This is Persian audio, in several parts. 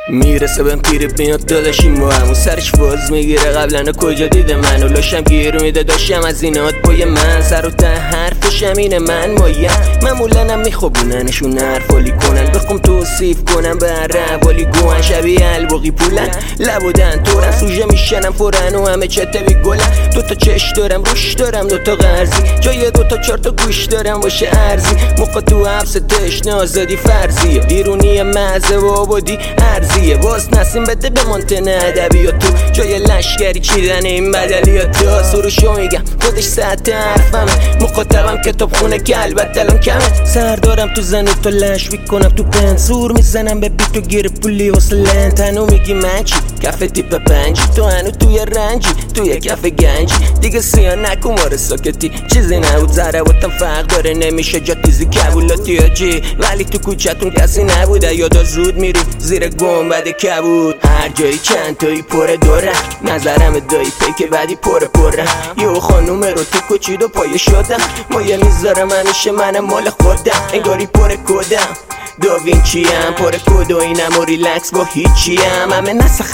میرسه بهم پیر میاد داداشیم با همون سرش باز میگیره قبلا کجا دیده منو لاشم گیر میده داشتم از اینات بای من سر و ته حرفشم اینه من مایم معمولنم میخوابوننشون حرفالی کنن بخوام توصیف کنم به روالی گوهن شبیه الباقی پولن لبودن تورن سوژه میشنم فورن و همه چته بی گلن دوتا چش دارم روش دارم دوتا قرضی جای دوتا چارتا گوش دارم باشه ارزی موقع تو حبس تشنه آزادی فرضیه بیرونی مزه و آبادی ارزیه باز نسیم بده به مانتن ادبیات تو جای لشگری چیدن این بدلیات تو سروشو میگم خودش ساعت حرفمه مخاطبم کتاب خونه که البته الان کمه سر دارم تو زنی تو لشوی کنم تو پنسور میزنم به بیتو گیر پولی واسه لنتنو میگی من چی کف تیپ پنجی تو هنو توی رنجی توی کف گنجی دیگه سیاه نکن ماره ساکتی چیزی نبود ضرباتم فرق داره نمیشه جا تیزی کبولاتی آجی ولی تو کوچتون کسی نبوده یادا زود میری زیر گنبد کبود هر جایی چند تایی پره داره نظرم دایی پیک بعدی پره یه خانوم رو تو کچید و پایه شدم مایه میذارم همیشه منم مال خودم انگاری پره کدم داوینچیم پره کد و اینم و ریلکس با هیچیم همه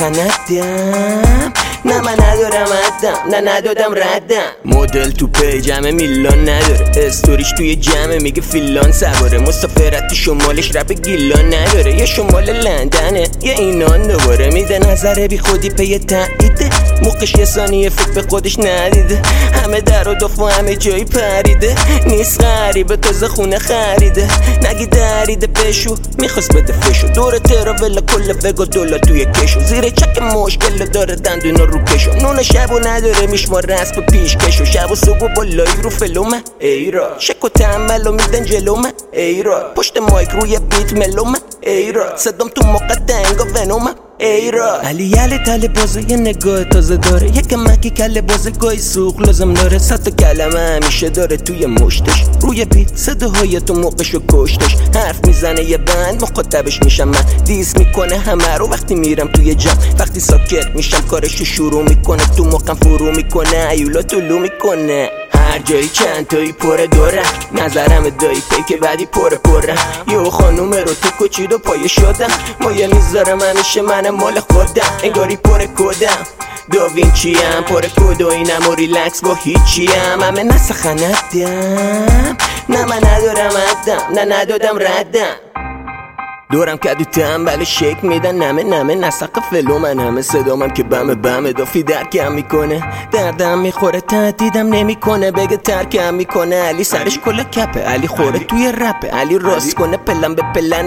نسخندم نه من ندارم عدم نه ندادم ردم مدل تو پیجمه میلان نداره استوریش توی جمعه میگه فیلان سواره مسافرت تو شمالش رپ گیلان نداره یه شمال لندنه یه اینان دوباره میده نظره بی خودی پی تاییده موقعش یه ثانیه فکر به خودش ندیده همه در و دف و همه جایی پریده نیست غریبه تازه خونه خریده نگی دریده پشو میخواست بده فشو دور تراولا کل وگا دولا توی کشو زیر چک مشکل داره دندونا رو کشو نون شبو نداره میشمار رسم پیش کشو شب و صبح و بالایی رو فلومه ایرا شک و تحملو میدن جلومه ایرا پشت مایک روی بیت ملومه ایرا صدام تو مقطع انگا ونومه ایرا علی یلی تله بازه یه نگاه تازه داره یک مکی کله بازه گاهی سوخ لازم داره صد تا کلمه همیشه داره توی مشتش روی بیت صداهای تو موقعشو کشتش حرف میزنه یه بند مخاطبش میشم من دیس میکنه همه رو وقتی میرم توی جمع وقتی ساکت میشم کارشو شروع میکنه تو موقعم فرو میکنه ایولا طلو میکنه هر جایی چند تایی پره داره نظرم دایی پیک بعدی پره یه خانوم رو تو کچید و پایه شدم مایه میذارم همیشه منم مال خودم انگاری پره کدم داوینچیم پره کد و اینم و ریلکس با هیچیم همه نسخندم نه من ندارم عدم نه ندادم ردم دورم کدو تنبل شک میدن نمه نسق فلو من همه صدامم که بمه دافی درکم میکنه دردم میخوره تهدیدم نمیکنه بگه ترکم میکنه علی سرش کلا کپه علی خوره توی رپه علی راست کنه پلن به پلن